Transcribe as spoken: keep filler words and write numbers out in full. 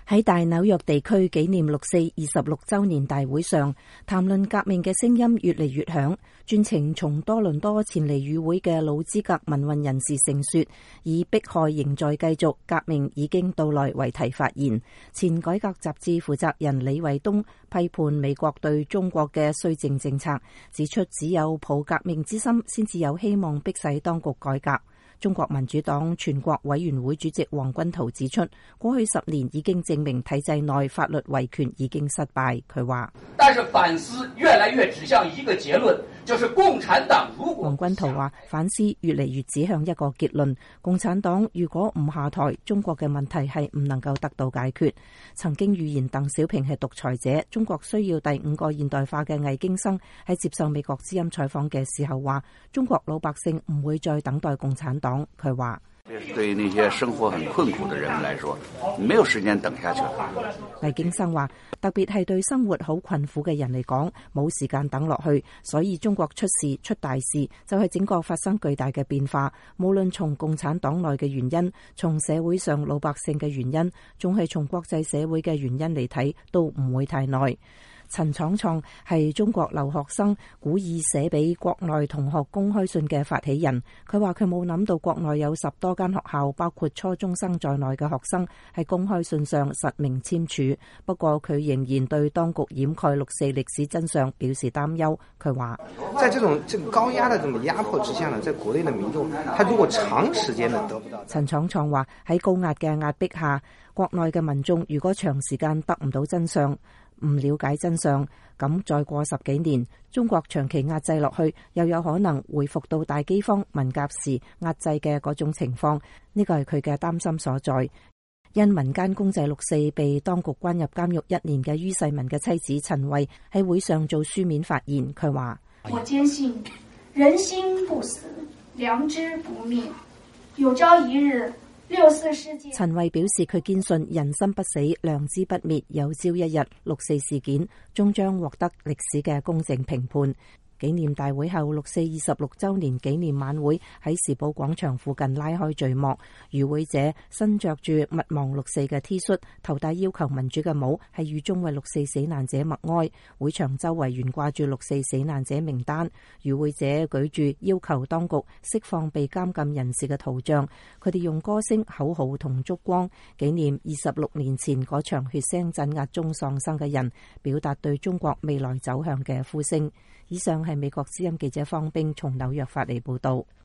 喺大紐約地區紀念六四二十六週年大會上，談論革命嘅聲音越嚟越響。專程從多倫多前嚟與會嘅老資格民運人士盛說，以迫害仍在繼續，革命已經到來為題發言。前改革雜誌負責人李衛東批判美國對中國嘅綏靖政策，指出只有抱革命之心，先至有希望迫使當局改革。中國民主黨全國委員會主席黃軍濤指出，過去十年已經證明體制內法律維權已經失敗。佢話， 但是反思越來越指向一個結論，就是共產黨如果…… 黃軍濤話，反思越嚟越指向一個結論，共產黨如果唔下台，中國嘅問題係唔能夠得到解決。曾經預言鄧小平係獨裁者，中國需要第五個現代化嘅魏京生喺接受美國之音採訪嘅時候話，中國老百姓唔會再等待共產黨。佢話， 對那些生活很困苦的人來說，沒有時間等下去。 魏京生話，特別係對生活好困苦嘅人嚟講，冇時間等落去，所以中國出事出大事就係整個發生巨大嘅變化。無論從共產黨內嘅原因，從社會上老百姓嘅原因，仲係從國際社會嘅原因嚟睇，都唔會太耐。陳闖創係中國留學生古意寫俾國內同學公開信嘅發起人。佢話佢冇諗到國內有十多間學校，包括初中生在內嘅學生喺公開信上實名簽署。不過佢仍然對當局掩蓋六四歷史真相表示擔憂。佢話， 在這種這個高壓的這種壓迫之下呢，在國內的民眾，他如果長時間的得不到。 陳闖創話，喺高壓嘅壓迫下，國內嘅民眾如果長時間得唔到真相，唔了解真相，咁再過十幾年，中國長期壓制落去，又有可能回復到大饑荒、文革時壓制嘅嗰種情況。呢個係佢嘅擔心所在。因民間公祭六四被當局關入監獄一年嘅于世民嘅妻子陳慧喺會上做書面發言，佢話： 我堅信人心不死，良知不滅，有朝一日六四事件。 陳慧表示佢堅信人心不死，良知不滅，有朝一日六四事件終將獲得歷史嘅公正評判。紀念大會後，六四二十六週年紀念晚會喺時寶廣場附近拉開序幕。與會者身着住勿忘六四嘅 T 恤，頭戴要求民主嘅帽，係預衷為六四死難者默哀。會場周圍懸掛住六四死難者名單。與會者舉住要求當局釋放被監禁人士嘅圖像，佢哋用歌聲、口號同燭光紀念二十六年前嗰場血腥鎮壓中喪生嘅人，表達對中國未來走向嘅呼聲。以上係美國之音記者方冰從紐約發嚟報道。